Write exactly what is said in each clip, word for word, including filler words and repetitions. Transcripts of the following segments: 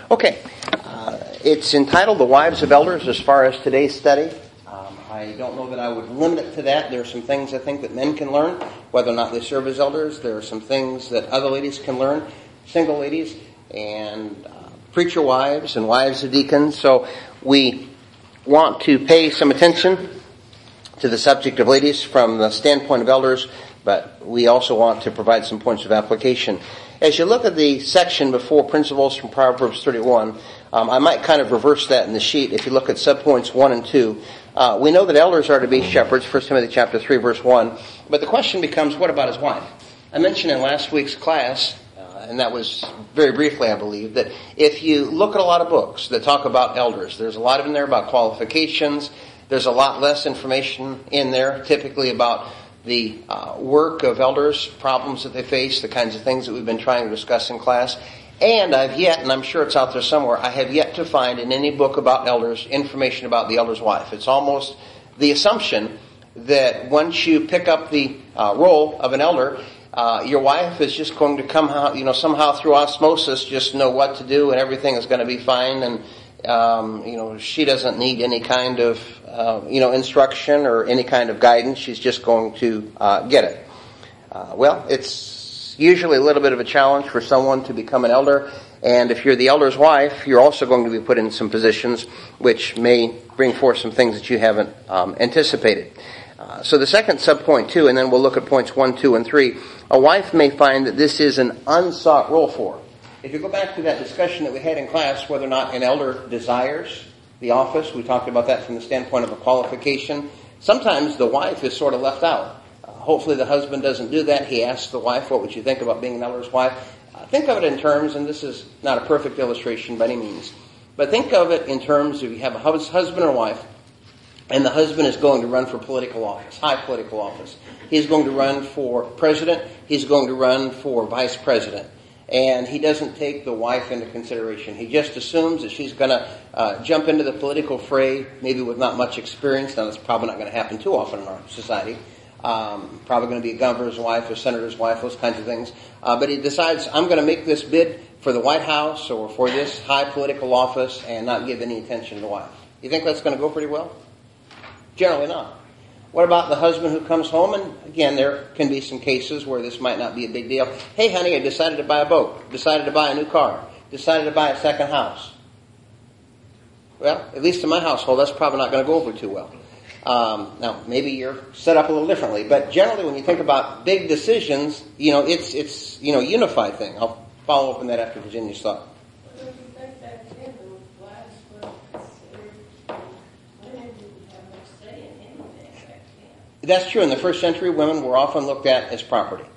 Okay, uh, it's entitled The Wives of Elders as far as today's study. Um, I don't know that I would limit it to that. There are some things I think that men can learn, whether or not they serve as elders. There are some things that other ladies can learn, single ladies and uh, preacher wives and wives of deacons. So we want to pay some attention to the subject of ladies from the standpoint of elders, but we also want to provide some points of application. As you look at the section before principles from Proverbs thirty-one, um, I might kind of reverse that in the sheet. If you look at subpoints one and two, uh, we know that elders are to be shepherds, First Timothy chapter three, verse one. But the question becomes, what about his wife? I mentioned in last week's class, uh, and that was very briefly, I believe, that if you look at a lot of books that talk about elders, there's a lot in there about qualifications. There's a lot less information in there, typically about the uh, work of elders, problems that they face, the kinds of things that we've been trying to discuss in class. And I've yet, and I'm sure it's out there somewhere, I have yet to find in any book about elders information about the elder's wife. It's almost the assumption that once you pick up the uh, role of an elder, uh, your wife is just going to come out, you know, somehow through osmosis just know what to do and everything is going to be fine, and um, you know, she doesn't need any kind of Uh, you know, instruction or any kind of guidance. She's just going to uh, get it. Uh, well, it's usually a little bit of a challenge for someone to become an elder. And if you're the elder's wife, you're also going to be put in some positions which may bring forth some things that you haven't um, anticipated. Uh, so the second subpoint, two, and then we'll look at points one, two, and three. A wife may find that this is an unsought role for her. If you go back to that discussion that we had in class, whether or not an elder desires the office, we talked about that from the standpoint of a qualification. Sometimes the wife is sort of left out. Uh, hopefully the husband doesn't do that. He asks the wife, what would you think about being an elder's wife? Uh, think of it in terms, and this is not a perfect illustration by any means, but think of it in terms of you have a husband or wife, and the husband is going to run for political office, high political office. He's going to run for president. He's going to run for vice president. And he doesn't take the wife into consideration. He just assumes that she's going to uh, jump into the political fray, maybe with not much experience. Now, that's probably not going to happen too often in our society. Um, probably going to be a governor's wife, a senator's wife, those kinds of things. Uh, but he decides, I'm going to make this bid for the White House or for this high political office and not give any attention to the wife. You think that's going to go pretty well? Generally not. What about the husband who comes home? And again, there can be some cases where this might not be a big deal. Hey, honey, I decided to buy a boat. Decided to buy a new car. Decided to buy a second house. Well, at least in my household, that's probably not going to go over too well. Um, now, maybe you're set up a little differently, but generally, when you think about big decisions, you know, it's it's you know unified thing. I'll follow up on that after Virginia's thought. That's true. In the first century, women were often looked at as property.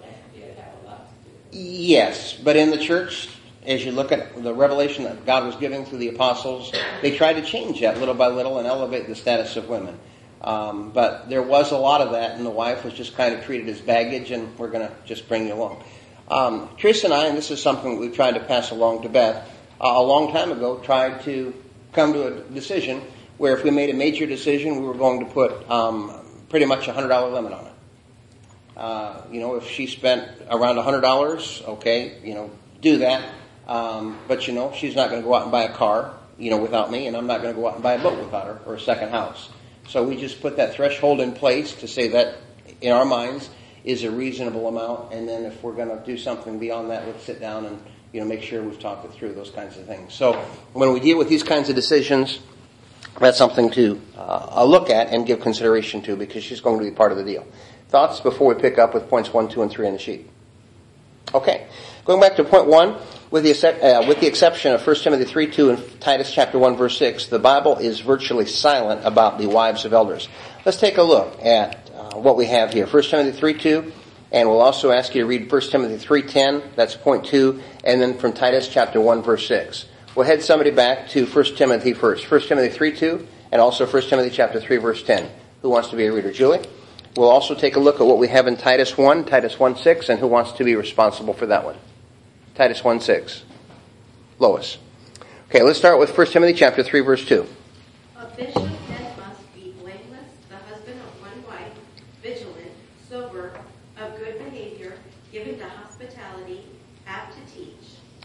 Yes, but in the church, as you look at the revelation that God was giving through the apostles, they tried to change that little by little and elevate the status of women. Um, but there was a lot of that, and the wife was just kind of treated as baggage, and we're going to just bring you along. Um, Teresa and I, and this is something that we've tried to pass along to Beth, uh, a long time ago, tried to come to a decision where if we made a major decision, we were going to put Um, pretty much a one hundred dollars limit on it. Uh, you know, if she spent around one hundred dollars, okay, you know, do that. Um, but, you know, she's not going to go out and buy a car, you know, without me, and I'm not going to go out and buy a boat without her or a second house. So we just put that threshold in place to say that, in our minds, is a reasonable amount. And then if we're going to do something beyond that, let's sit down and, you know, make sure we've talked it through, those kinds of things. So when we deal with these kinds of decisions, that's something to uh, look at and give consideration to, because she's going to be part of the deal. Thoughts before we pick up with points one, two, and three on the sheet? Okay. Going back to point one, with the, uh, with the exception of First Timothy three, two and Titus chapter one, verse six, the Bible is virtually silent about the wives of elders. Let's take a look at uh, what we have here. First Timothy three, two, and we'll also ask you to read First Timothy three, ten, that's point two, and then from Titus chapter one, verse six. We'll head somebody back to First Timothy first. First Timothy three, two, and also First Timothy chapter three, verse ten. Who wants to be a reader? Julie? We'll also take a look at what we have in Titus one, Titus one, six, and who wants to be responsible for that one? Titus one, six. Lois. Okay, let's start with First Timothy chapter three, verse two. A bishop then must be blameless, the husband of one wife, vigilant, sober, of good behavior, given to hospitality, apt to teach.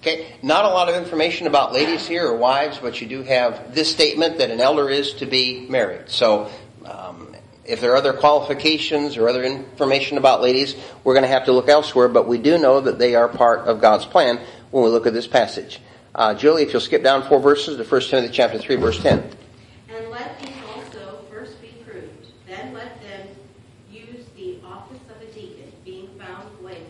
Okay, not a lot of information about ladies here or wives, but you do have this statement that an elder is to be married. So um, if there are other qualifications or other information about ladies, we're going to have to look elsewhere, but we do know that they are part of God's plan when we look at this passage. Uh, Julie, if you'll skip down four verses to First Timothy chapter three, verse ten. And let these also first be proved. Then let them use the office of a deacon, being found blameless.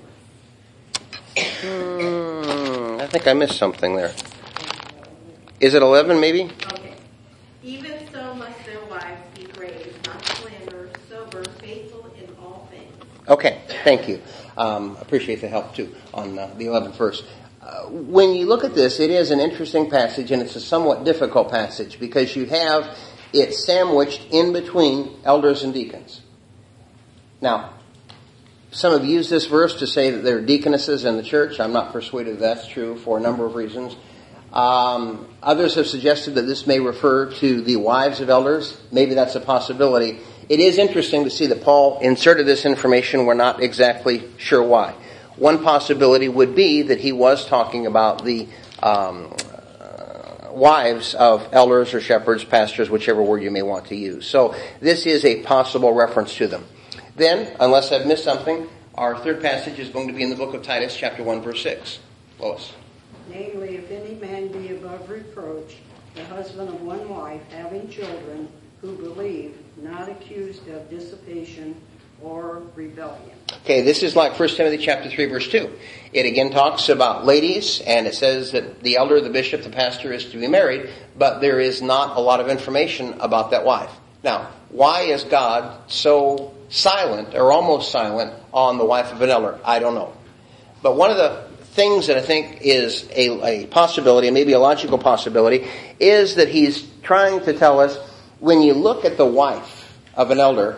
Hmm, I think I missed something there. Is it eleven maybe? Okay. Even so must their wives be grave, not slanderers, sober, faithful in all things. Okay, thank you. Um, appreciate the help too on uh, the eleventh verse. Uh, when you look at this, it is an interesting passage, and it's a somewhat difficult passage because you have it sandwiched in between elders and deacons. Now, some have used this verse to say that there are deaconesses in the church. I'm not persuaded that's true for a number of reasons. Um, others have suggested that this may refer to the wives of elders. Maybe that's a possibility. It is interesting to see that Paul inserted this information. We're not exactly sure why. One possibility would be that he was talking about the um, uh, wives of elders or shepherds, pastors, whichever word you may want to use. So this is a possible reference to them. Then, unless I've missed something, our third passage is going to be in the book of Titus, chapter one, verse six. Lois. Namely, if any man be above reproach, the husband of one wife, having children, who believe, not accused of dissipation or rebellion. Okay, this is like First Timothy chapter three, verse two. It again talks about ladies, and it says that the elder, the bishop, the pastor is to be married, but there is not a lot of information about that wife. Now, why is God so silent, or almost silent, on the wife of an elder? I don't know. But one of the things that I think is a, a possibility, and maybe a logical possibility, is that he's trying to tell us, when you look at the wife of an elder,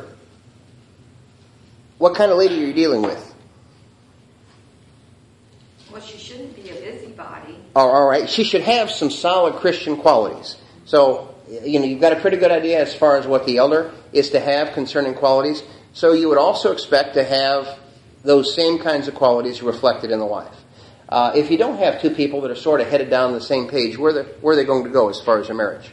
what kind of lady are you dealing with? Well, she shouldn't be a busybody. Oh, all right. She should have some solid Christian qualities. So, you know, you've got a pretty good idea as far as what the elder is to have concerning qualities. So you would also expect to have those same kinds of qualities reflected in the wife. Uh, if you don't have two people that are sort of headed down the same page, where, the, where are they going to go as far as their marriage?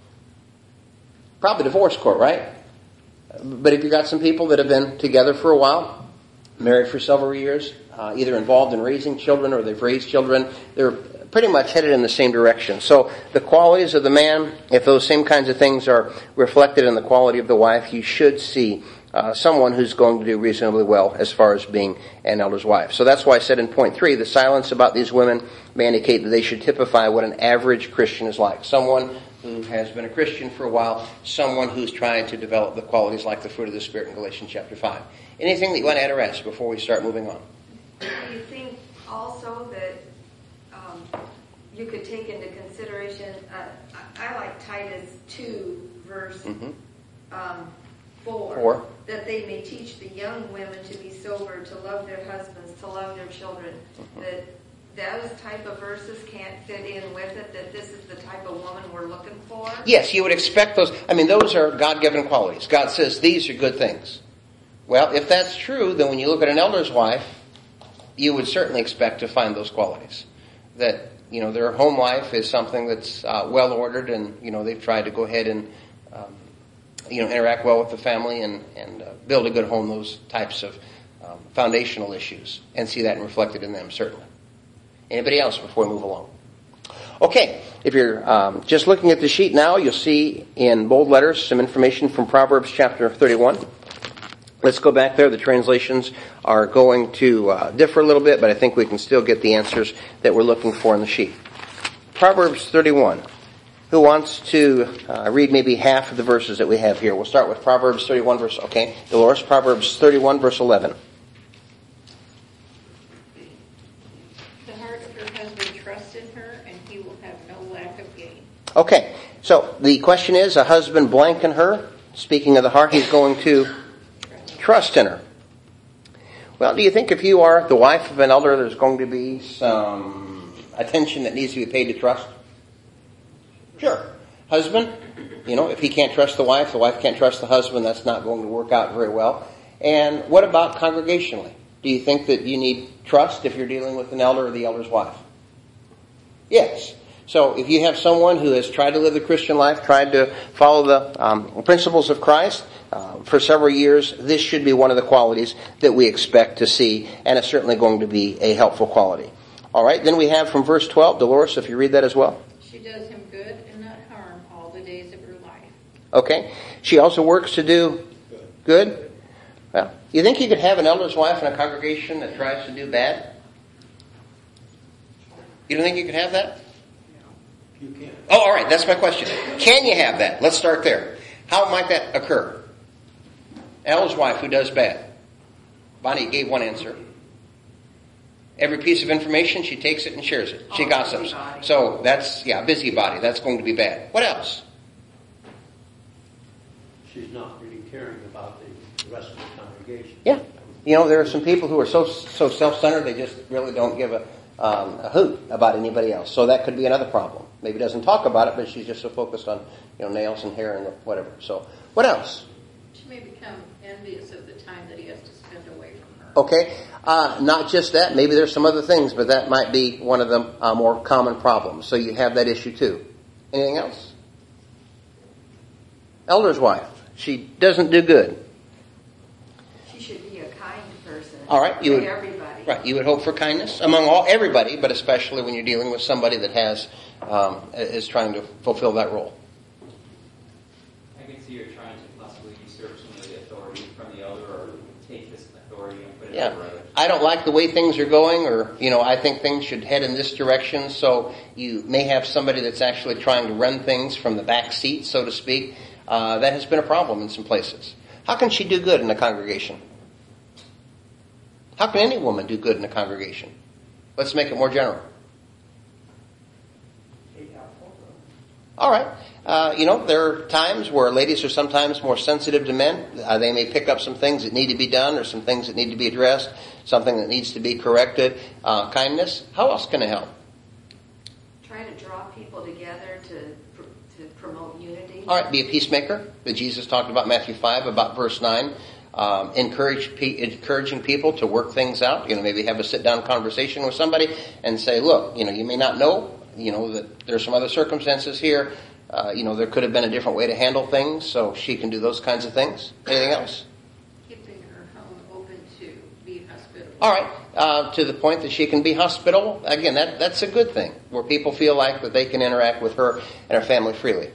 Probably divorce court, right? But if you've got some people that have been together for a while, married for several years, uh, either involved in raising children or they've raised children, they're pretty much headed in the same direction. So the qualities of the man, if those same kinds of things are reflected in the quality of the wife, you should see uh, someone who's going to do reasonably well as far as being an elder's wife. So that's why I said in point three, the silence about these women may indicate that they should typify what an average Christian is like. Someone who has been a Christian for a while, someone who's trying to develop the qualities like the fruit of the Spirit in Galatians chapter five. Anything that you want to add or ask before we start moving on? Do you think also that um, you could take into consideration, uh, I, I like Titus two, verse mm-hmm. um, four, four, that they may teach the young women to be sober, to love their husbands, to love their children, mm-hmm. that those type of verses can't fit in with it, that this is the type of woman we're looking for? Yes, you would expect those. I mean, those are God-given qualities. God says these are good things. Well, if that's true, then when you look at an elder's wife, you would certainly expect to find those qualities. That, you know, their home life is something that's uh, well-ordered, and, you know, they've tried to go ahead and, um, you know, interact well with the family and, and uh, build a good home, those types of um, foundational issues, and see that reflected in them, certainly. Anybody else before we move along? Okay, if you're um, just looking at the sheet now, you'll see in bold letters some information from Proverbs chapter thirty-one. Let's go back there. The translations are going to uh, differ a little bit, but I think we can still get the answers that we're looking for in the sheet. Proverbs thirty-one. Who wants to uh, read maybe half of the verses that we have here? We'll start with Proverbs thirty-one, verse... Okay, Dolores, Proverbs thirty-one, verse eleven. Okay, so the question is, a husband blank in her, speaking of the heart, he's going to trust in her. Well, do you think if you are the wife of an elder, there's going to be some attention that needs to be paid to trust? Sure. Husband, you know, if he can't trust the wife, the wife can't trust the husband, that's not going to work out very well. And what about congregationally? Do you think that you need trust if you're dealing with an elder or the elder's wife? Yes. So if you have someone who has tried to live the Christian life, tried to follow the um, principles of Christ uh, for several years, this should be one of the qualities that we expect to see, and it's certainly going to be a helpful quality. All right, then we have from verse twelve, Dolores, if you read that as well. She does him good and not harm all the days of her life. Okay. She also works to do good. Well, you think you could have an elder's wife in a congregation that tries to do bad? You don't think you could have that? You can. Oh, all right. That's my question. Can you have that? Let's start there. How might that occur? Elder's wife who does bad. Bonnie gave one answer. Every piece of information, she takes it and shares it. She Oh, gossips. busybody. So that's, yeah, busybody. That's going to be bad. What else? She's not really caring about the rest of the congregation. Yeah. You know, there are some people who are so so self-centered, they just really don't give a, um, a hoot about anybody else. So that could be another problem. Maybe doesn't talk about it, but she's just so focused on, you know, nails and hair and whatever. So what else? She may become envious of the time that he has to spend away from her. Okay. Uh, not just that. Maybe there's some other things, but that might be one of the uh, more common problems. So you have that issue too. Anything else? Elder's wife. She doesn't do good. She should be a kind person. All right, you to would- everybody. Right, you would hope for kindness among all everybody, but especially when you're dealing with somebody that has um, is trying to fulfill that role. I can see her trying to possibly usurp some of the authority from the elder, or take this authority and put it Yeah, over others. I don't like the way things are going, or you know, I think things should head in this direction. So you may have somebody that's actually trying to run things from the back seat, so to speak. Uh, that has been a problem in some places. How can she do good in a congregation? How can any woman do good in a congregation? Let's make it more general. All right. Uh, you know, there are times where ladies are sometimes more sensitive to men. Uh, they may pick up some things that need to be done, or some things that need to be addressed, something that needs to be corrected. Uh, kindness. How else can it help? Try to draw people together to pr- to promote unity. All right, be a peacemaker that Jesus talked about, Matthew five, about verse nine. Um, encourage pe- encouraging people to work things out. You know, maybe have a sit-down conversation with somebody and say, look, you know, you may not know, you know, that there's some other circumstances here. Uh, you know, there could have been a different way to handle things, so she can do those kinds of things. Anything else? Keeping her home open to be hospitable. All right, uh, to the point that she can be hospitable. Again, that that's a good thing, where people feel like that they can interact with her and her family freely.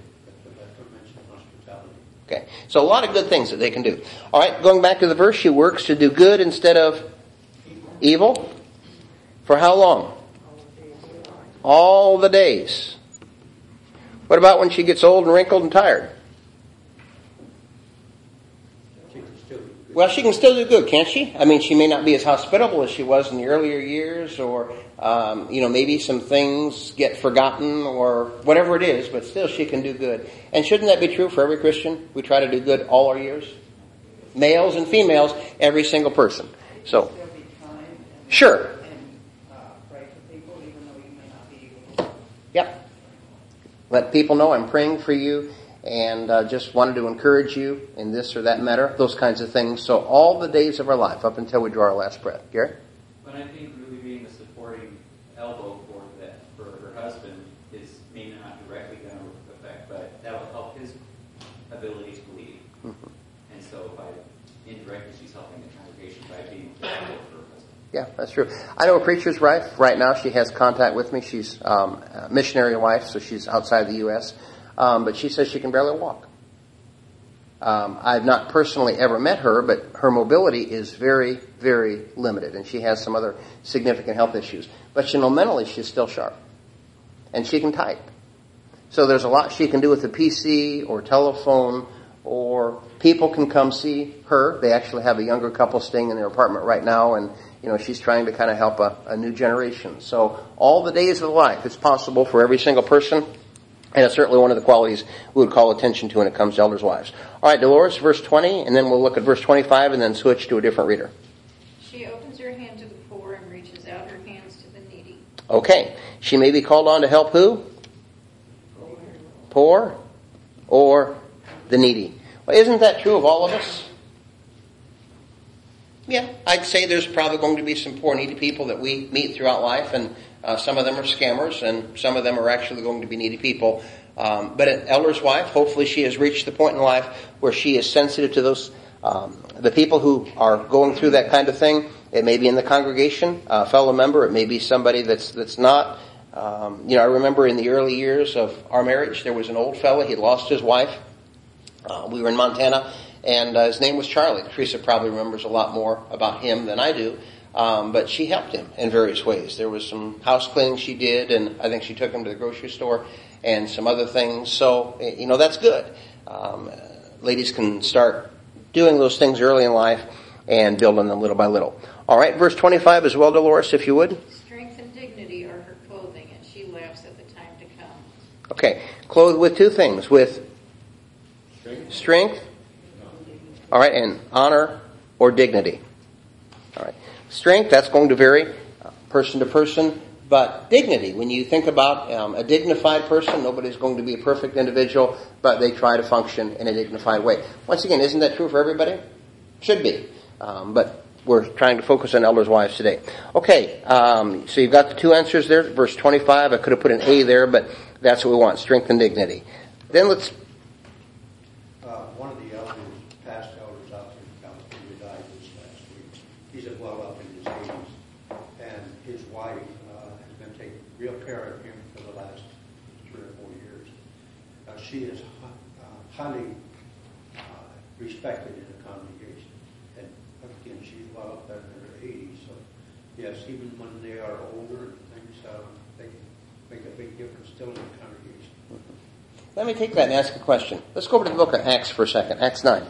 Okay, so a lot of good things that they can do. All right, going back to the verse, she works to do good instead of evil. For how long? All the days. What about when she gets old and wrinkled and tired? She can still do good. Well, she can still do good, can't she? I mean, she may not be as hospitable as she was in the earlier years, or, um, you know, maybe some things get forgotten or whatever it is, but still she can do good. And shouldn't that be true for every Christian? We try to do good all our years? Males and females, every single person. So, Still be kind and, sure. and uh, pray for people, even though you may not be able to. Yep. Let people know I'm praying for you, and uh, just wanted to encourage you in this or that matter, those kinds of things. So all the days of our life, up until we draw our last breath. Gary? But I think really being the supporting elbow for that for her husband is maybe not directly going to affect, but that will help his ability to believe. Mm-hmm. And so by indirectly, she's helping the congregation by being the elbow for her husband. Yeah, that's true. I know a preacher's wife. Right now she has contact with me. She's um, a missionary wife, so she's outside the U S Um, but she says she can barely walk. Um, I've not personally ever met her, but her mobility is very, very limited, and she has some other significant health issues. But you know, mentally she's still sharp, and she can type. So there's a lot she can do with a P C or telephone, or people can come see her. They actually have a younger couple staying in their apartment right now, and you know, she's trying to kind of help a, a new generation. So all the days of life, it's possible for every single person. And it's certainly one of the qualities we would call attention to when it comes to elders' wives. All right, Dolores, verse twenty, and then we'll look at verse twenty-five and then switch to a different reader. She opens her hand to the poor and reaches out her hands to the needy. Okay. She may be called on to help who? Poor or the needy. Well, isn't that true of all of us? Yeah, I'd say there's probably going to be some poor, needy people that we meet throughout life, and Uh, some of them are scammers, and some of them are actually going to be needy people. Um, but an elder's wife, hopefully she has reached the point in life where she is sensitive to those, um, the people who are going through that kind of thing. It may be in the congregation, a fellow member. It may be somebody that's that's not. Um, you know, I remember in the early years of our marriage, there was an old fellow. He lost his wife. Uh, we were in Montana, and uh, his name was Charlie. Teresa probably remembers a lot more about him than I do. Um, but she helped him in various ways. There was some house cleaning she did, and I think she took him to the grocery store and some other things. So, you know, that's good. Um, ladies can start doing those things early in life and building them little by little. All right, verse twenty-five as well, Dolores, if you would. Strength and dignity are her clothing, and she laughs at the time to come. Okay, clothed with two things, with strength, strength all right, and honor or dignity. All right. Strength, that's going to vary uh, person to person, but dignity, when you think about um, a dignified person, nobody's going to be a perfect individual, but they try to function in a dignified way. Once again, isn't that true for everybody? Should be. Um, but we're trying to focus on elders' wives today. Okay, um, so you've got the two answers there. Verse twenty-five, I could have put an A there, but that's what we want, strength and dignity. Then let's... Uh, one of the elders, past elders out there in California, died this last week. He's well up in his eighties, and his wife uh, has been taking real care of him for the last three or four years. Uh, she is uh, highly uh, respected in the congregation, and again, she's well up there in her eighties. So, yes, even when they are older, things uh, they make a big difference still in the congregation. Let me take that and ask a question. Let's go over to the book of Acts for a second. Acts nine.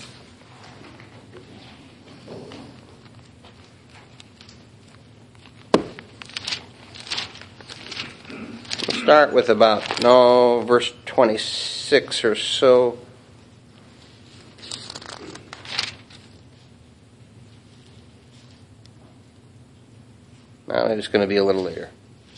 We'll start with about, no, verse twenty-six or so. No, it's going to be a little later.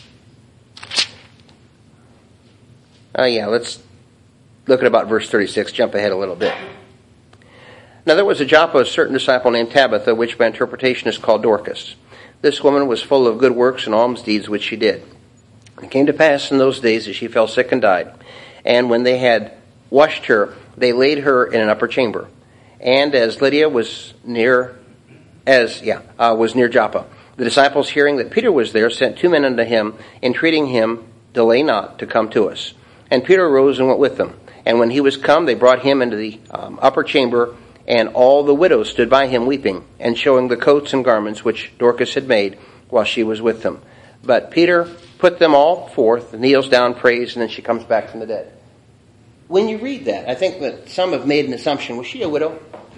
Oh, uh, yeah, let's look at about verse thirty-six, jump ahead a little bit. Now there was at Joppa a certain disciple named Tabitha, which by interpretation is called Dorcas. This woman was full of good works and alms deeds which she did. It came to pass in those days that she fell sick and died. And when they had washed her, they laid her in an upper chamber. And as Lydia was near, as yeah, uh, was near Joppa, the disciples, hearing that Peter was there, sent two men unto him, entreating him, delay not to come to us. And Peter arose and went with them. And when he was come, they brought him into the um, upper chamber, and all the widows stood by him weeping, and showing the coats and garments which Dorcas had made while she was with them. But Peter put them all forth, kneels down, prays, and then she comes back from the dead. When you read that, I think that some have made an assumption. Was she a widow?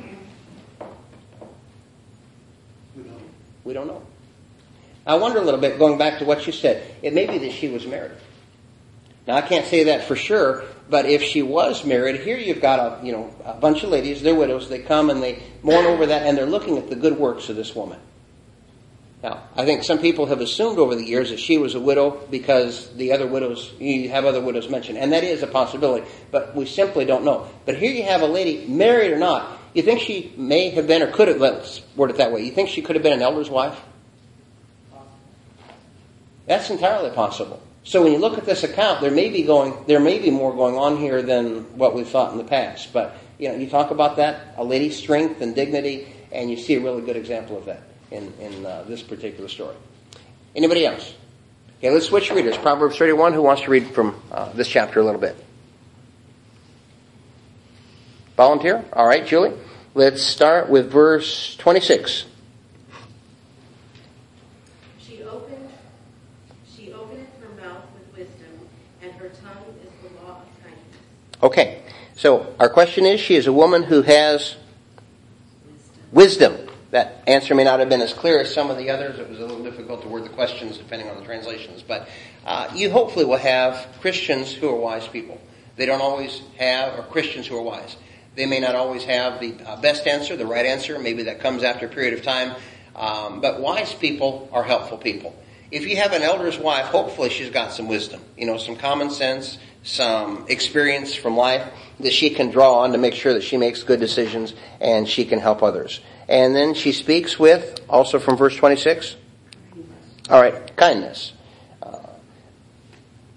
We don't. We don't know. I wonder a little bit, going back to what you said, it may be that she was married. Now, I can't say that for sure, but if she was married, here you've got a, you know, a bunch of ladies, they're widows, they come and they mourn over that, and they're looking at the good works of this woman. Now, I think some people have assumed over the years that she was a widow because the other widows, you have other widows mentioned, and that is a possibility, but we simply don't know. But here you have a lady, married or not, you think she may have been, or could have, let's word it that way, you think she could have been an elder's wife? That's entirely possible. So when you look at this account, there may be going, there may be more going on here than what we've thought in the past. But you know, you talk about that, a lady's strength and dignity, and you see a really good example of that in in uh, this particular story. Anybody else? Okay, let's switch readers. Proverbs thirty-one. Who wants to read from uh, this chapter a little bit? Volunteer? All right, Julie. Let's start with verse twenty-six. Okay, so our question is, she is a woman who has wisdom. That answer may not have been as clear as some of the others. It was a little difficult to word the questions depending on the translations. But uh, you hopefully will have Christians who are wise people. They don't always have, or Christians who are wise. They may not always have the uh, best answer, the right answer. Maybe that comes after a period of time. Um, but wise people are helpful people. If you have an elder's wife, hopefully she's got some wisdom. You know, some common sense, some experience from life that she can draw on to make sure that she makes good decisions and she can help others. And then she speaks with, also from verse twenty-six, all right, kindness.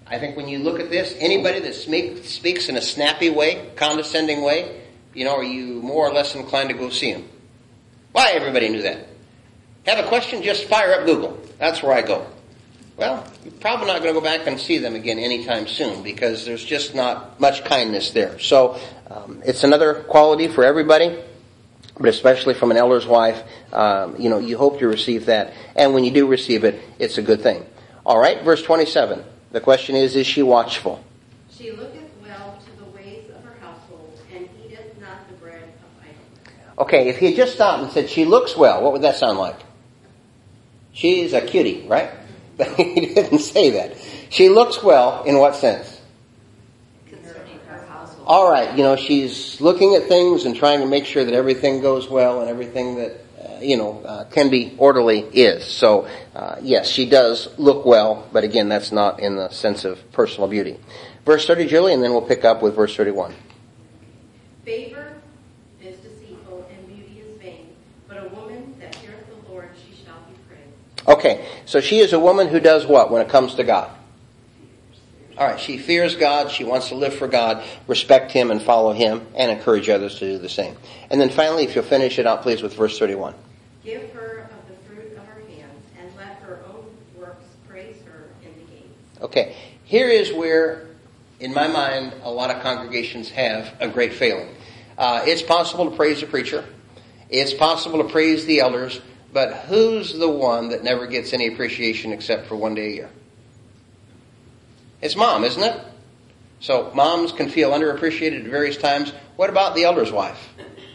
I think when you look at this, anybody that speak, speaks in a snappy way, condescending way, you know, are you more or less inclined to go see them? Why, everybody knew that. Have a question, just fire up Google. That's where I go. Well, you're probably not going to go back and see them again anytime soon because there's just not much kindness there. So um, it's another quality for everybody, but especially from an elder's wife. Um, you know, you hope to receive that. And when you do receive it, it's a good thing. All right, verse twenty-seven. The question is, is she watchful? She looketh well to the ways of her household, and eateth not the bread of idleness. Okay, if he had just stopped and said, she looks well, what would that sound like? She's a cutie, right? But he didn't say that. She looks well in what sense? Concerning her household. All right, you know, she's looking at things and trying to make sure that everything goes well and everything that, uh, you know, uh, can be orderly is. So, uh, yes, she does look well, but again, that's not in the sense of personal beauty. Verse thirty, Julie, and then we'll pick up with verse thirty-one. Favor is deceitful, and beauty is vain, but a woman that feareth the Lord, she shall be praised. Okay, so she is a woman who does what when it comes to God? All right, she fears God, she wants to live for God, respect Him and follow Him, and encourage others to do the same. And then finally, if you'll finish it out, please, with verse thirty-one. Give her of the fruit of her hands, and let her own works praise her in the gates. Okay, here is where, in my mind, a lot of congregations have a great failing. Uh, it's possible to praise the preacher. It's possible to praise the elders. But who's the one that never gets any appreciation except for one day a year? It's mom, isn't it? So moms can feel underappreciated at various times. What about the elder's wife?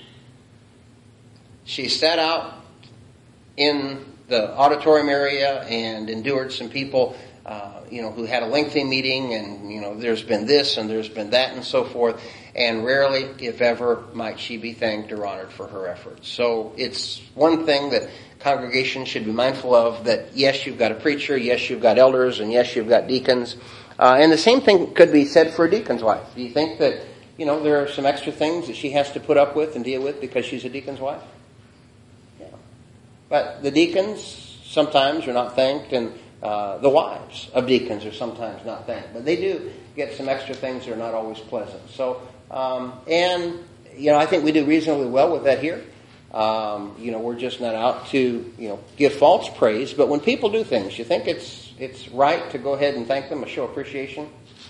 She sat out in the auditorium area and endured some people, uh, you know, who had a lengthy meeting, and, you know, there's been this and there's been that and so forth. And rarely, if ever, might she be thanked or honored for her efforts. So it's one thing that congregations should be mindful of, that yes, you've got a preacher, yes, you've got elders, and yes, you've got deacons. Uh, and the same thing could be said for a deacon's wife. Do you think that, you know, there are some extra things that she has to put up with and deal with because she's a deacon's wife? Yeah. But the deacons sometimes are not thanked, and uh, the wives of deacons are sometimes not thanked. But they do get some extra things that are not always pleasant. So, um, and, you know, I think we do reasonably well with that here. Um, you know, we're just not out to, you know, give false praise. But when people do things, you think it's it's right to go ahead and thank them, a show appreciation?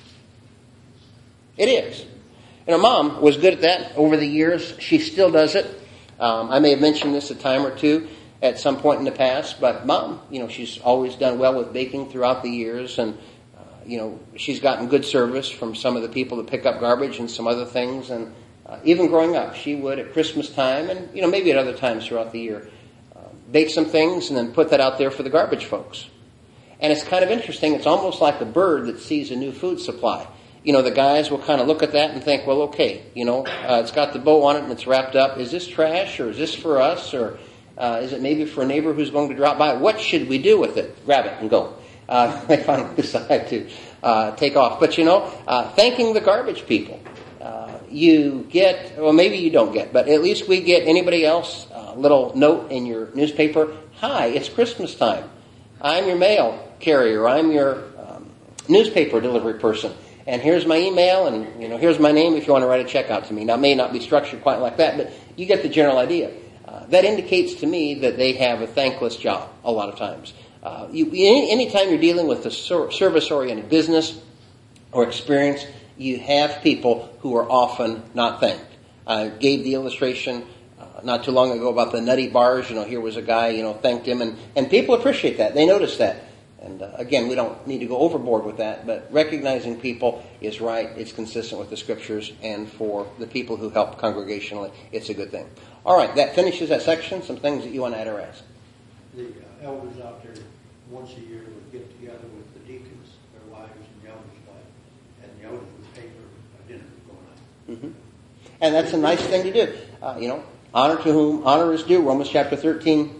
It is. You know, Mom was good at that over the years. She still does it. Um, I may have mentioned this a time or two at some point in the past, but Mom, you know, she's always done well with baking throughout the years, and uh, you know, she's gotten good service from some of the people that pick up garbage and some other things. And uh, even growing up, she would at Christmas time, and you know, maybe at other times throughout the year, uh, bake some things and then put that out there for the garbage folks. And it's kind of interesting. It's almost like a bird that sees a new food supply. You know, the guys will kind of look at that and think, well, okay, you know, uh, it's got the bow on it and it's wrapped up. Is this trash, or is this for us, or uh, is it maybe for a neighbor who's going to drop by? What should we do with it? Grab it and go. Uh, they finally decide to uh, take off. But, you know, uh, thanking the garbage people. Uh, you get, well, maybe you don't get, but at least we get, anybody else, a little note in your newspaper. Hi, it's Christmas time. I'm your mail carrier. I'm your um, newspaper delivery person. And here's my email, and you know, here's my name if you want to write a check out to me. Now, it may not be structured quite like that, but you get the general idea. Uh, that indicates to me that they have a thankless job a lot of times. Uh, you, any, anytime you're dealing with a ser- service-oriented business or experience, you have people who are often not thanked. I gave the illustration uh, not too long ago about the nutty bars. You know, here was a guy, you know, thanked him, and, and people appreciate that. They notice that. And uh, again, we don't need to go overboard with that, but recognizing people is right. It's consistent with the Scriptures, and for the people who help congregationally, it's a good thing. All right, that finishes that section. Some things that you want to add or ask. The uh, elders out there once a year would get together with the deacons, their wives, and the elders' wife, and the elders would pay for a dinner going on. Mm-hmm. And that's a nice thing to do. Uh, you know, honor to whom honor is due, Romans chapter thirteen,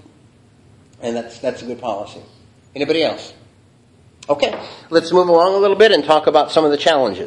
and that's that's a good policy. Anybody else? Okay, let's move along a little bit and talk about some of the challenges.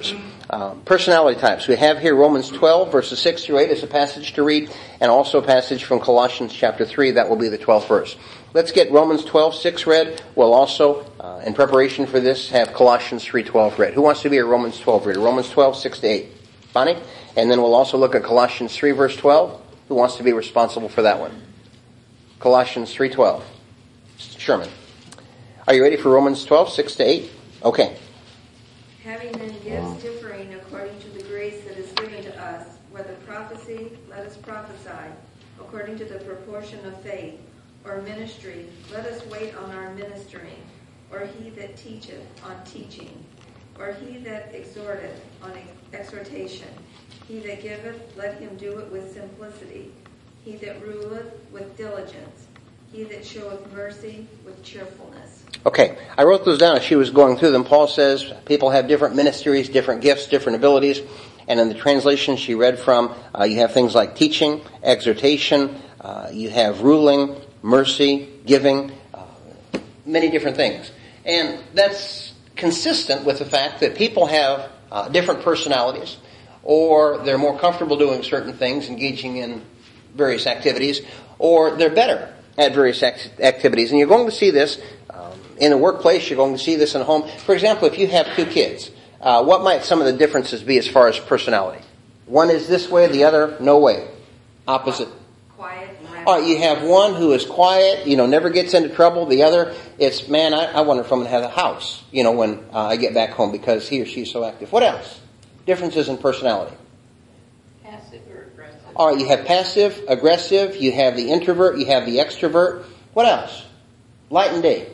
Um, personality types. We have here Romans twelve, verses six through eight as a passage to read, and also a passage from Colossians chapter three. That will be the twelfth verse. Let's get Romans twelve, six read. We'll also, uh, in preparation for this, have Colossians three, twelve read. Who wants to be a Romans twelve reader? Romans twelve, six to eight. Bonnie? And then we'll also look at Colossians three, verse twelve. Who wants to be responsible for that one? Colossians three, twelve. Sherman. Are you ready for Romans twelve, six to eight? Okay. Having then gifts differing according to the grace that is given to us, whether prophecy, let us prophesy, according to the proportion of faith, or ministry, let us wait on our ministering, or he that teacheth on teaching, or he that exhorteth on exhortation, he that giveth, let him do it with simplicity, he that ruleth with diligence, he that showeth mercy with cheerfulness. Okay, I wrote those down as she was going through them. Paul says people have different ministries, different gifts, different abilities. And in the translation she read from, uh, you have things like teaching, exhortation, uh, you have ruling, mercy, giving, uh, many different things. And that's consistent with the fact that people have uh, different personalities, or they're more comfortable doing certain things, engaging in various activities, or they're better at various act- activities. And you're going to see this um, in the workplace, you're going to see this in a home. For example, if you have two kids, uh, what might some of the differences be as far as personality? One is this way, the other, no way. Opposite. Quiet and All right, you have one who is quiet, you know, never gets into trouble. The other, it's, man, I, I wonder if I'm going to have a house, you know, when uh, I get back home because he or she is so active. What else? Differences in personality. Passive or aggressive. All right, you have passive, aggressive, you have the introvert, you have the extrovert. What else? Light and day.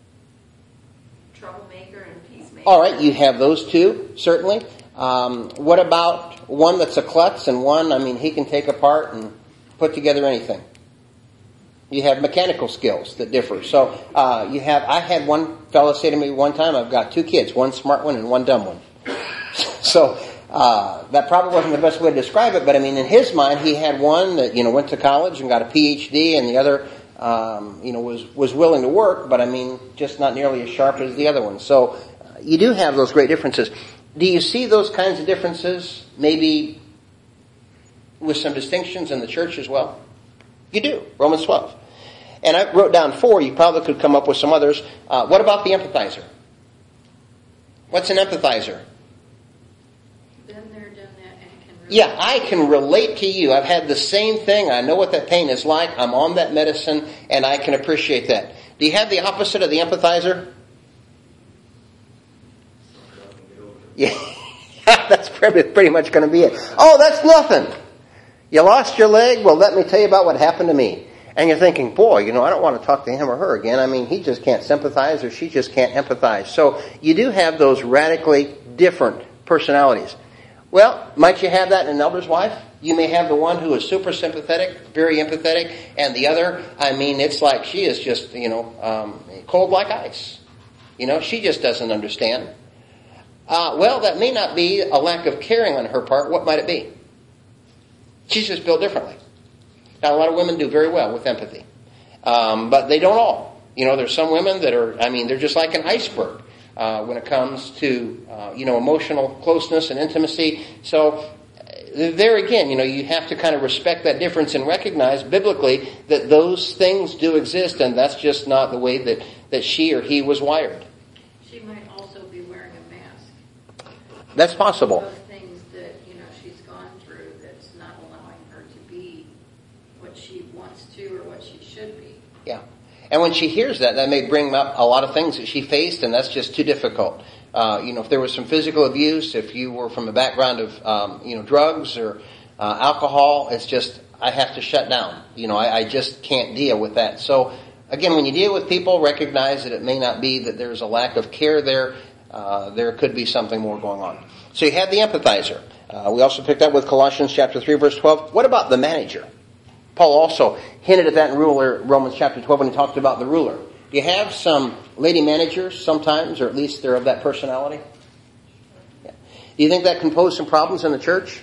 troublemaker and peacemaker. All right, you have those two, certainly. Um, what about one that's a klutz and one, I mean, he can take apart and put together anything. You have mechanical skills that differ. So uh, you have, I had one fellow say to me one time, I've got two kids, one smart one and one dumb one. So uh, that probably wasn't the best way to describe it, but I mean, in his mind, he had one that, you know, went to college and got a P H D, and the other, um, you know, was, was willing to work, but I mean, just not nearly as sharp as the other one. So uh, you do have those great differences. Do you see those kinds of differences maybe with some distinctions in the church as well? You do. Romans twelve. And I wrote down four. You probably could come up with some others. Uh, what about the empathizer? What's an empathizer? Been there, done that, and can relate. Yeah, I can relate to you. I've had the same thing. I know what that pain is like. I'm on that medicine, and I can appreciate that. Do you have the opposite of the empathizer? Yeah, that's pretty, pretty much going to be it. Oh, that's nothing. You lost your leg? Well, let me tell you about what happened to me. And you're thinking, boy, you know, I don't want to talk to him or her again. I mean, he just can't sympathize or she just can't empathize. So you do have those radically different personalities. Well, might you have that in an elder's wife? You may have the one who is super sympathetic, very empathetic, and the other, I mean, it's like she is just, you know, um, cold like ice. You know, she just doesn't understand. Uh, well, that may not be a lack of caring on her part. What might it be? She's just built differently. Now, a lot of women do very well with empathy. Um, but they don't all. You know, there's some women that are, I mean, they're just like an iceberg uh, when it comes to, uh, you know, emotional closeness and intimacy. So there again, you know, you have to kind of respect that difference and recognize biblically that those things do exist, and that's just not the way that, that she or he was wired. She might also be wearing a mask. That's possible. Those things that, you know, she's gone through that's not allowing her to be what she wants to or what she should be. Yeah. And when she hears that, that may bring up a lot of things that she faced, and that's just too difficult. Uh, you know, if there was some physical abuse, if you were from a background of, um, you know, drugs or uh, alcohol, it's just, I have to shut down. You know, I, I just can't deal with that. So, again, when you deal with people, recognize that it may not be that there's a lack of care there. Uh, there could be something more going on. So you have the empathizer. Uh, we also picked up with Colossians chapter three, verse twelve. What about the manager? Paul also hinted at that in ruler, Romans chapter twelve when he talked about the ruler. Do you have some lady managers sometimes, or at least they're of that personality? Yeah. Do you think that can pose some problems in the church?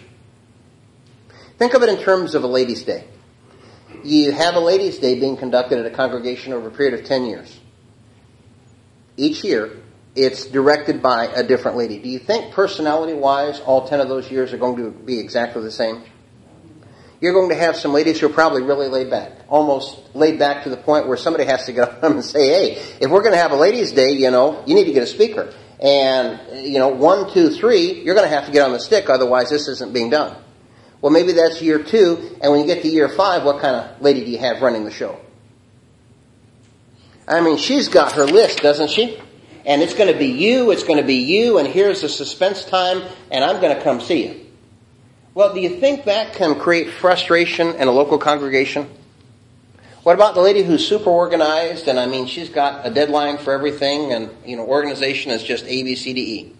Think of it in terms of a ladies' day. You have a ladies' day being conducted at a congregation over a period of ten years. Each year, it's directed by a different lady. Do you think personality-wise all ten of those years are going to be exactly the same? You're going to have some ladies who are probably really laid back, almost laid back to the point where somebody has to get up and say, hey, if we're going to have a ladies' day, you know, you need to get a speaker. And, you know, one, two, three, you're going to have to get on the stick, otherwise this isn't being done. Well, maybe that's year two, and when you get to year five, what kind of lady do you have running the show? I mean, she's got her list, doesn't she? And it's going to be you, it's going to be you, and here's the suspense time, and I'm going to come see you. Well, do you think that can create frustration in a local congregation? What about the lady who's super organized, and I mean, she's got a deadline for everything, and, you know, organization is just A, B, C, D, E.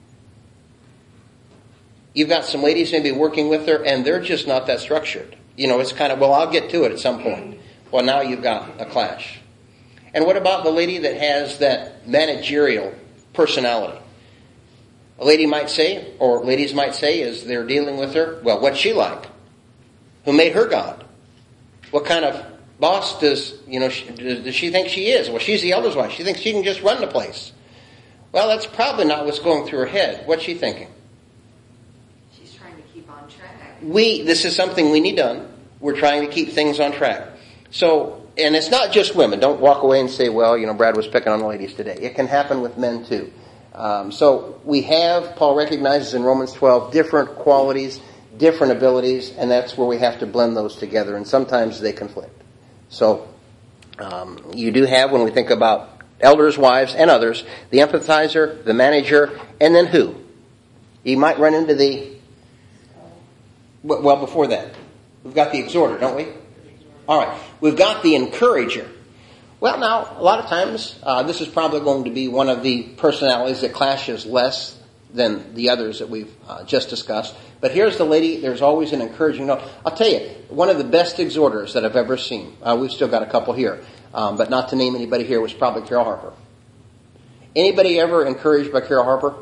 You've got some ladies maybe working with her, and they're just not that structured. You know, it's kind of, well, I'll get to it at some point. Well, now you've got a clash. And what about the lady that has that managerial personality? A lady might say, or ladies might say, as they're dealing with her, well, what's she like? Who made her God? What kind of boss does, you know, she, does she think she is? Well, she's the elder's wife. She thinks she can just run the place. Well, that's probably not what's going through her head. What's she thinking? She's trying to keep on track. We, this is something we need done. We're trying to keep things on track. So, and it's not just women. Don't walk away and say, well, you know, Brad was picking on the ladies today. It can happen with men too. Um, so we have, Paul recognizes in Romans twelve, different qualities, different abilities, and that's where we have to blend those together, and sometimes they conflict. So um, you do have, when we think about elders, wives, and others, the empathizer, the manager, and then who? You might run into the, well, before that, we've got the exhorter, don't we? All right, we've got the encourager. Well, now, a lot of times, uh, this is probably going to be one of the personalities that clashes less than the others that we've uh, just discussed. But here's the lady, there's always an encouraging note. I'll tell you, one of the best exhorters that I've ever seen, uh, we've still got a couple here, um, but not to name anybody here, was probably Carol Harper. Anybody ever encouraged by Carol Harper?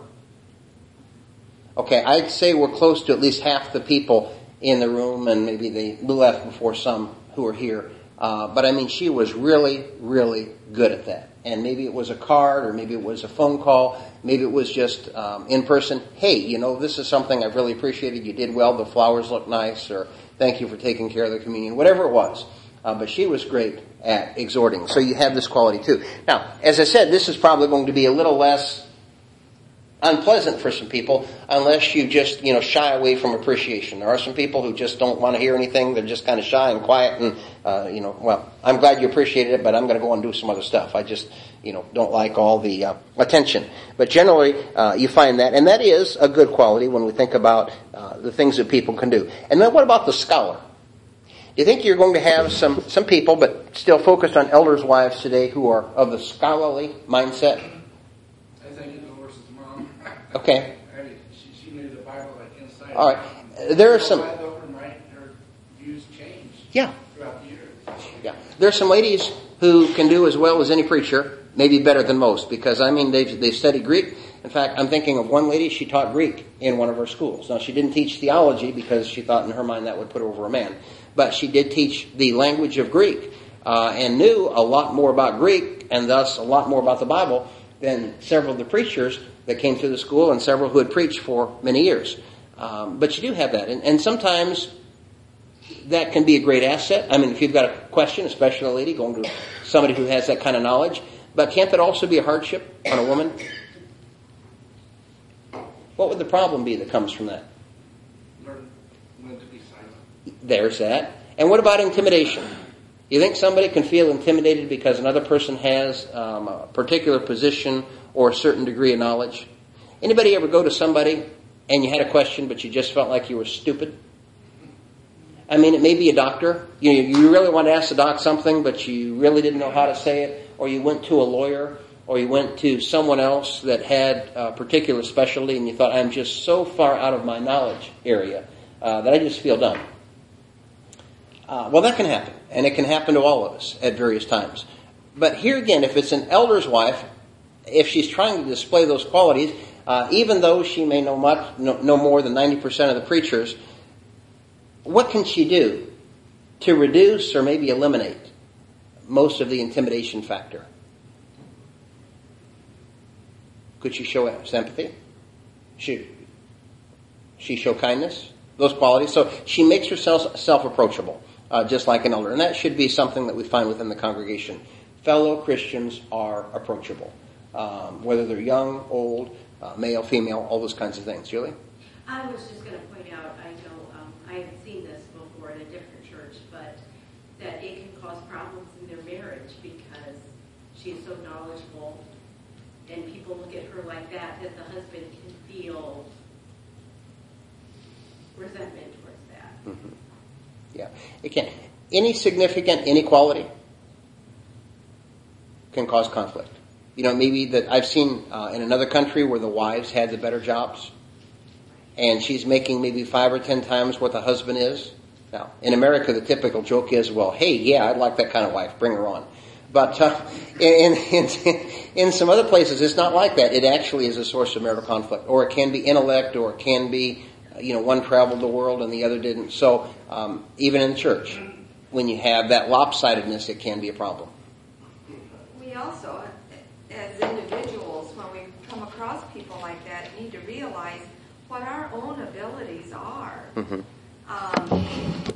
Okay, I'd say we're close to at least half the people in the room, and maybe they left before some who are here. Uh, but I mean, she was really, really good at that. And maybe it was a card, or maybe it was a phone call, maybe it was just um, in person. Hey, you know, this is something I've really appreciated. You did well. The flowers look nice, or thank you for taking care of the communion, whatever it was. Uh, but she was great at exhorting. So you have this quality too. Now, as I said, this is probably going to be a little less unpleasant for some people unless you just, you know, shy away from appreciation. There are some people who just don't want to hear anything. They're just kind of shy and quiet and, uh, you know, well, I'm glad you appreciated it, but I'm going to go and do some other stuff. I just, you know, don't like all the uh, attention. But generally, uh, you find that, and that is a good quality when we think about uh, the things that people can do. And then what about the scholar? Do you think you're going to have some, some people, but still focused on elders' wives today, who are of the scholarly mindset? I think it's Dolores' mom. Okay. I mean, she, she knew the Bible like inside. All right. There are some. Right, her views changed. Yeah. Throughout the years. Yeah. There are some ladies who can do as well as any preacher, maybe better than most, because I mean they've they've studied Greek. In fact, I'm thinking of one lady, she taught Greek in one of her schools. Now, she didn't teach theology because she thought in her mind that would put her over a man. But she did teach the language of Greek uh, and knew a lot more about Greek and thus a lot more about the Bible than several of the preachers that came through the school and several who had preached for many years. Um, but you do have that. And, and sometimes that can be a great asset. I mean, if you've got a question, especially a lady, going to somebody who has that kind of knowledge. But can't that also be a hardship on a woman? What would the problem be that comes from that? Learn when to be silent. There's that. And what about intimidation? You think somebody can feel intimidated because another person has um, a particular position or a certain degree of knowledge? Anybody ever go to somebody and you had a question but you just felt like you were stupid? I mean, it may be a doctor. You you really want to ask the doc something, but you really didn't know how to say it. Or you went to a lawyer, or you went to someone else that had a particular specialty, and you thought, I'm just so far out of my knowledge area uh, that I just feel dumb. Uh, well, that can happen, and it can happen to all of us at various times. But here again, if it's an elder's wife, if she's trying to display those qualities, uh, even though she may know much, no, no more than ninety percent of the preachers, what can she do to reduce or maybe eliminate most of the intimidation factor? Could she show sympathy? Should she show kindness? Those qualities. So she makes herself self-approachable, uh, just like an elder. And that should be something that we find within the congregation. Fellow Christians are approachable, um, whether they're young, old, uh, male, female, all those kinds of things. Julie? I was just going to point out, I know um, I have seen this before in a different church, but that it can cause problems in their marriage because she is so knowledgeable and people look at her like that, that the husband can feel resentment towards that. Mm-hmm. Yeah. It can. Any significant inequality can cause conflict. You know, maybe that I've seen uh, in another country where the wives had the better jobs, and she's making maybe five or ten times what the husband is. Now, in America, the typical joke is, well, hey, yeah, I'd like that kind of wife. Bring her on. But uh, in, in, in some other places, it's not like that. It actually is a source of marital conflict. Or it can be intellect, or it can be, you know, one traveled the world and the other didn't. So um, even in the church, when you have that lopsidedness, it can be a problem. We also, as individuals, when we come across people like that, need to realize what our own abilities are. Mm-hmm. Um,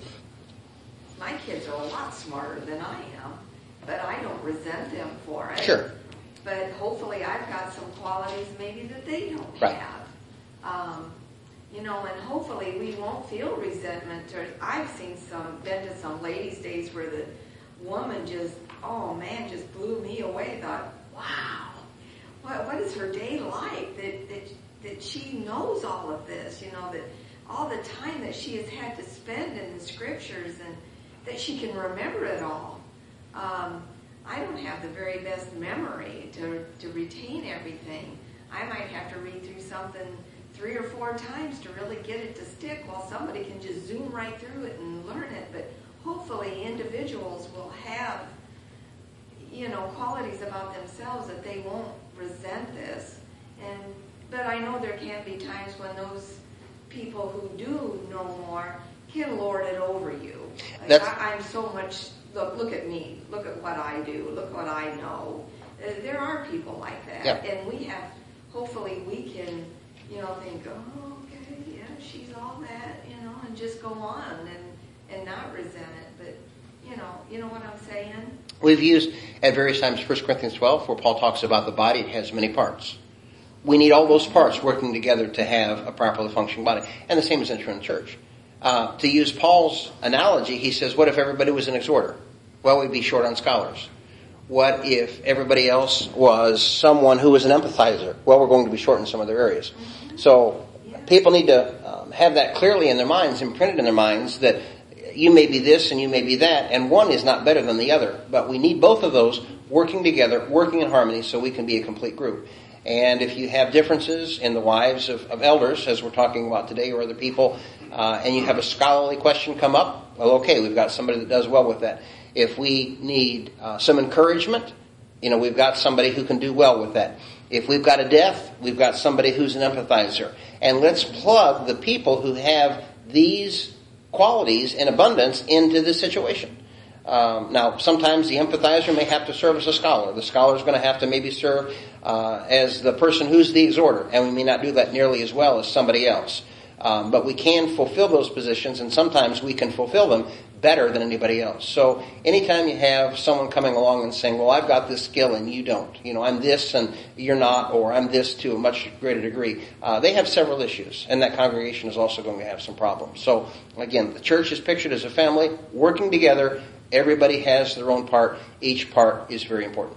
my kids are a lot smarter than I am, but I don't resent them for it. Sure. But hopefully I've got some qualities maybe that they don't Right. have. Um, you know, and hopefully we won't feel resentment. Or I've seen some, been to some ladies' days where the woman just, oh man, just blew me away. Thought, wow, what what is her day like that that that she knows all of this? You know, that all the time that she has had to spend in the scriptures and that she can remember it all. Um, I don't have the very best memory to to retain everything. I might have to read through something three or four times to really get it to stick, while somebody can just zoom right through it and learn it. But hopefully individuals will have, you know, qualities about themselves that they won't resent this. And but I know there can be times when those people who do know more can lord it over you. Like, I, I'm so much, look, look at me, look at what I do, look what I know. Uh, there are people like that. Yeah. And we have, hopefully we can, you know, think, oh, okay, yeah, she's all that, you know, and just go on and, and not resent it. But, you know, you know what I'm saying? We've used at various times First Corinthians twelve, where Paul talks about the body. It has many parts. We need all those parts working together to have a properly functioning body. And the same is true in the church. Uh, to use Paul's analogy, he says, what if everybody was an exhorter? Well, we'd be short on scholars. What if everybody else was someone who was an empathizer? Well, we're going to be short in some other areas. Mm-hmm. So yeah. People need to um, have that clearly in their minds, imprinted in their minds, that you may be this and you may be that, and one is not better than the other. But we need both of those working together, working in harmony, so we can be a complete group. And if you have differences in the wives of, of elders, as we're talking about today, or other people, uh, and you have a scholarly question come up, well, okay, we've got somebody that does well with that. If we need uh, some encouragement, you know, we've got somebody who can do well with that. If we've got a death, we've got somebody who's an empathizer. And let's plug the people who have these qualities in abundance into this situation. Um, now, sometimes the empathizer may have to serve as a scholar. The scholar is going to have to maybe serve uh, as the person who's the exhorter, and we may not do that nearly as well as somebody else. Um, but we can fulfill those positions, and sometimes we can fulfill them better than anybody else. So anytime you have someone coming along and saying, well, I've got this skill and you don't, you know, I'm this and you're not, or I'm this to a much greater degree, uh, they have several issues, and that congregation is also going to have some problems. So again, the church is pictured as a family working together. Everybody has their own part. Each part is very important.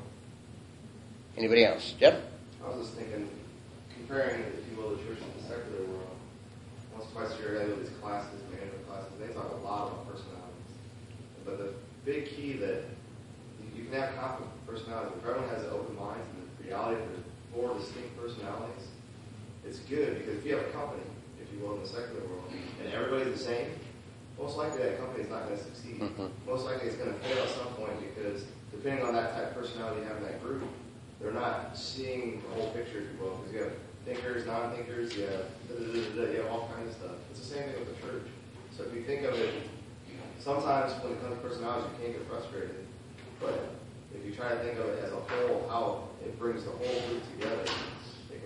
Anybody else? Jeff? I was just thinking, comparing, if you will, the church and the secular world. Once or twice a year, I go to these classes, management classes, they talk a lot about personalities. But the big key that you can have conflict with personalities, if everyone has an open mind and the reality that there's four distinct personalities, it's good, because if you have a company, if you will, in the secular world, and everybody's the same, most likely that company's not going to succeed. Mm-hmm. Most likely it's going to fail at some point, because depending on that type of personality you have in that group, they're not seeing the whole picture, if you will. Because you have thinkers, non-thinkers, you have, you have all kinds of stuff. It's the same thing with the church. So if you think of it, sometimes when it comes to personalities, you can't get frustrated. But if you try to think of it as a whole, how it brings the whole group together, it can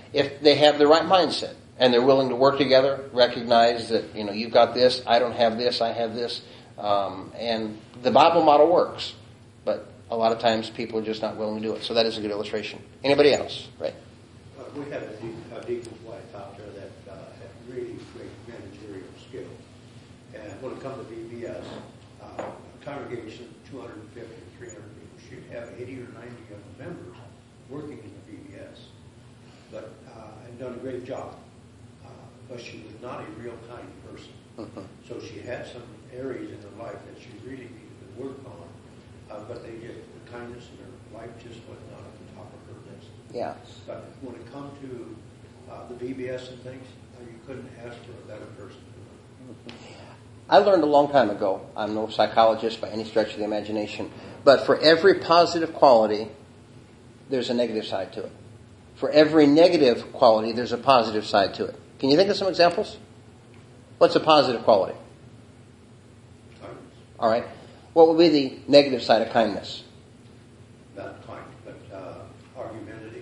if they have the right mindset and they're willing to work together, recognize that, you know, you've got this, I don't have this, I have this, um, and the Bible model works. But a lot of times people are just not willing to do it. So that is a good illustration. Anybody else? Right. Uh, we had a, de- a deacon's wife out there that uh, had really great managerial skills. And when it comes to V B S, uh, a congregation of two hundred fifty, three hundred people, she'd have eighty or ninety of the members working in the V B S. But uh, had done a great job. Uh, but she was not a real kind person. Mm-hmm. So she had some areas in her life that she really needed to work on. Uh, but they just, the kindness in her life just was not at the top of her list. Yeah. But when it comes to uh, the V B S and things, uh, you couldn't ask for a better person to do it. I learned a long time ago, I'm no psychologist by any stretch of the imagination, but for every positive quality, there's a negative side to it. For every negative quality, there's a positive side to it. Can you think of some examples? What's a positive quality? Kindness. All right. What would be the negative side of kindness? Not kind, but uh, argumentative.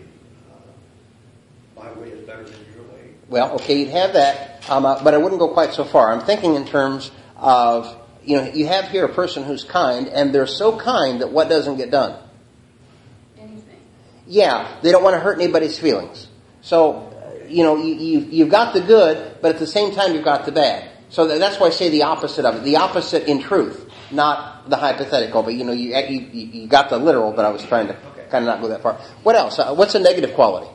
Uh, my way is better than your way. Well, okay, you'd have that, um, uh, but I wouldn't go quite so far. I'm thinking in terms of, you know, you have here a person who's kind, and they're so kind that what doesn't get done? Anything. Yeah, they don't want to hurt anybody's feelings. So, uh, you know, you, you, you've got the good, but at the same time you've got the bad. So that's why I say the opposite of it. The opposite in truth, not the hypothetical, but you know, you, you, you got the literal, but I was trying to okay. kind of not go that far. What else? Uh, what's a negative quality?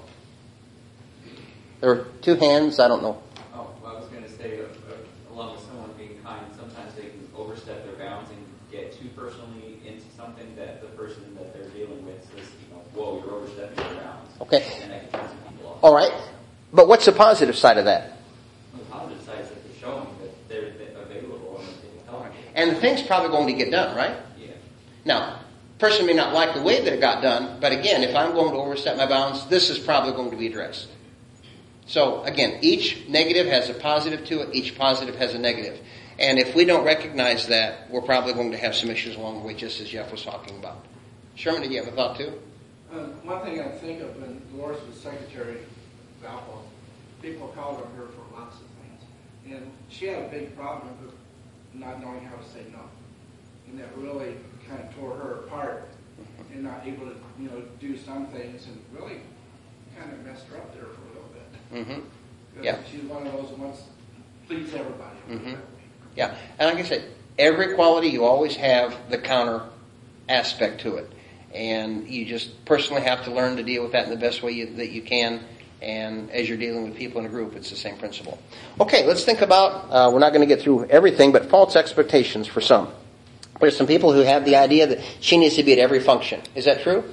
There are two hands, I don't know. Oh, well, I was going to say, uh, uh, along with someone being kind, sometimes they can overstep their bounds and get too personally into something that the person that they're dealing with says, you know, whoa, you're overstepping your bounds. Okay. And that can turn some people off. All right. But what's the positive side of that? The positive side is that they're showing that they're available and that they will help. And the thing's probably going to get done, right? Yeah. Now, person may not like the way that it got done, but again, if I'm going to overstep my bounds, this is probably going to be addressed. So, again, each negative has a positive to it, each positive has a negative. And if we don't recognize that, we're probably going to have some issues along the way, just as Jeff was talking about. Sherman, did you have a thought too? Um, one thing I think of when Dolores was secretary of Valpo, people called on her for lots of things. And she had a big problem with not knowing how to say no. And that really kind of tore her apart and not able to, you know, do some things and really kind of messed her up there for a little bit. Mm-hmm. Yeah. She's one of those who wants to please everybody. Mm-hmm. Yeah. And like I said, every quality, you always have the counter aspect to it. And you just personally have to learn to deal with that in the best way you, that you can. And as you're dealing with people in a group, it's the same principle. Okay, let's think about, uh, we're not going to get through everything, but false expectations for some. There's some people who have the idea that she needs to be at every function. Is that true?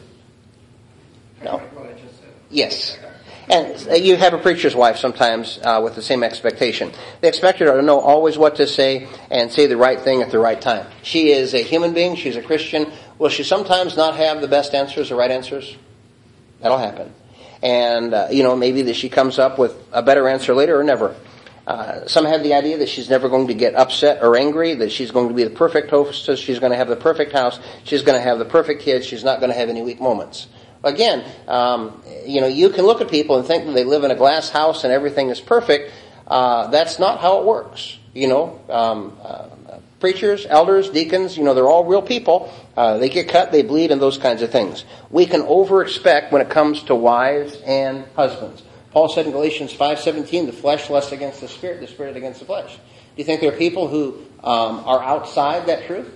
No. Like what I just said. Yes. And you have a preacher's wife sometimes uh, with the same expectation. They expect her to know always what to say and say the right thing at the right time. She is a human being. She's a Christian. Will she sometimes not have the best answers, the right answers? That'll happen. And, uh, you know, maybe that she comes up with a better answer later or never. Uh, some have the idea that she's never going to get upset or angry, that she's going to be the perfect hostess, she's going to have the perfect house, she's going to have the perfect kids, she's not going to have any weak moments. Again, um, you know, you can look at people and think that they live in a glass house and everything is perfect. Uh, that's not how it works. You know, um, uh, preachers, elders, deacons, you know, they're all real people. Uh, they get cut, they bleed, and those kinds of things. We can over-expect when it comes to wives and husbands. Paul said in Galatians five seventeen, the flesh lusts against the spirit, the spirit against the flesh. Do you think there are people who um, are outside that truth?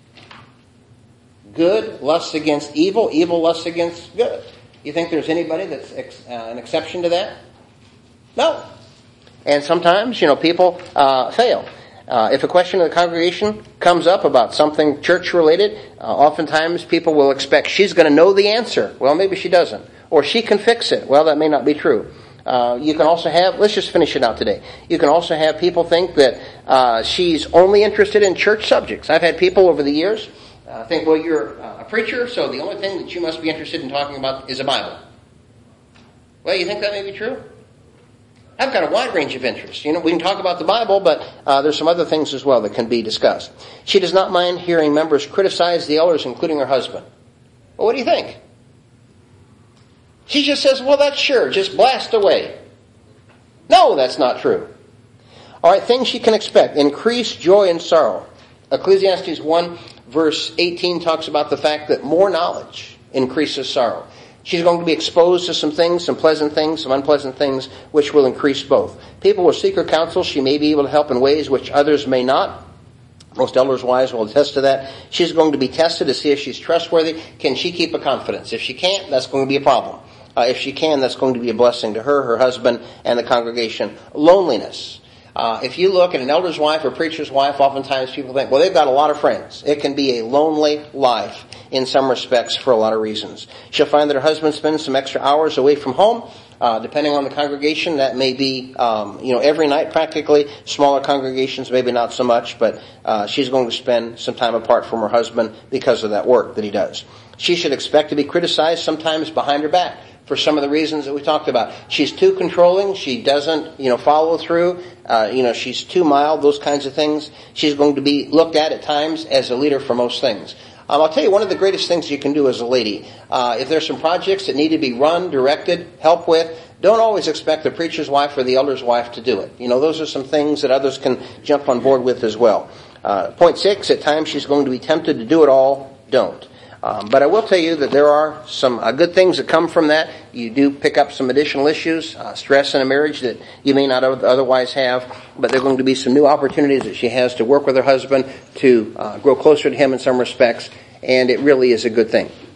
Good lusts against evil, evil lusts against good. You think there's anybody that's ex- uh, an exception to that? No. And sometimes, you know, people uh, fail. Uh, if a question in the congregation comes up about something church-related, uh, oftentimes people will expect she's going to know the answer. Well, maybe she doesn't. Or she can fix it. Well, that may not be true. Uh, you can also have, let's just finish it out today. You can also have people think that uh, she's only interested in church subjects. I've had people over the years uh, think, well, you're a preacher, so the only thing that you must be interested in talking about is the Bible. Well, you think that may be true? I've got a wide range of interests. You know, we can talk about the Bible, but uh, there's some other things as well that can be discussed. She does not mind hearing members criticize the elders, including her husband. Well, what do you think? She just says, well, that's sure. Just blast away. No, that's not true. All right, things you can expect. Increased joy and sorrow. Ecclesiastes one, verse eighteen talks about the fact that more knowledge increases sorrow. She's going to be exposed to some things, some pleasant things, some unpleasant things, which will increase both. People will seek her counsel. She may be able to help in ways which others may not. Most elders' wives will attest to that. She's going to be tested to see if she's trustworthy. Can she keep a confidence? If she can't, that's going to be a problem. Uh, if she can, that's going to be a blessing to her, her husband, and the congregation. Loneliness. Uh, if you look at an elder's wife or preacher's wife, oftentimes people think, well, they've got a lot of friends. It can be a lonely life in some respects for a lot of reasons. She'll find that her husband spends some extra hours away from home. Uh, depending on the congregation, that may be, um, you know, every night practically. Smaller congregations, maybe not so much, but uh, she's going to spend some time apart from her husband because of that work that he does. She should expect to be criticized sometimes behind her back for some of the reasons that we talked about. She's too controlling. She doesn't, you know, follow through. Uh, you know, she's too mild, those kinds of things. She's going to be looked at at times as a leader for most things. Um, I'll tell you, one of the greatest things you can do as a lady, uh, if there's some projects that need to be run, directed, help with, don't always expect the preacher's wife or the elder's wife to do it. You know, those are some things that others can jump on board with as well. Uh, point six, at times she's going to be tempted to do it all. Don't. Um, but I will tell you that there are some uh, good things that come from that. You do pick up some additional issues, uh, stress in a marriage that you may not otherwise have, but there are going to be some new opportunities that she has to work with her husband to uh, grow closer to him in some respects, and it really is a good thing.